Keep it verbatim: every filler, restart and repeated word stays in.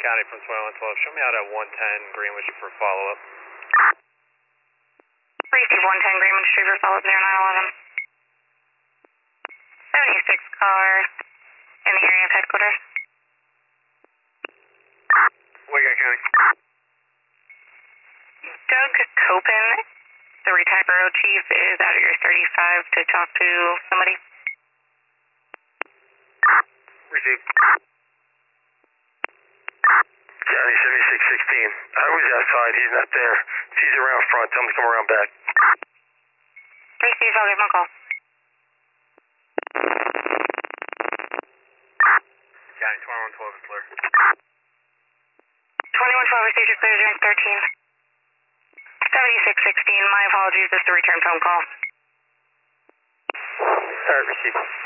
County from twenty-one twelve. Show me out at one ten Greenwich for follow-up. Receive one ten Greenwich Street for follow-up zero nine eleven. seventy-six car in the area of headquarters. Wake County. Doug Copen, the retired borough chief, is out at your thirty-five to talk to somebody. Receive. County seventy-six sixteen. I was outside. He's not there. If he's around front, tell him to come around back. Receive, I'll give him a call. County twenty-one twelve is clear. twenty-one twelve, received your clear zone thirteen. seventy-six sixteen, my apologies, this is a return phone call. Alright, receive.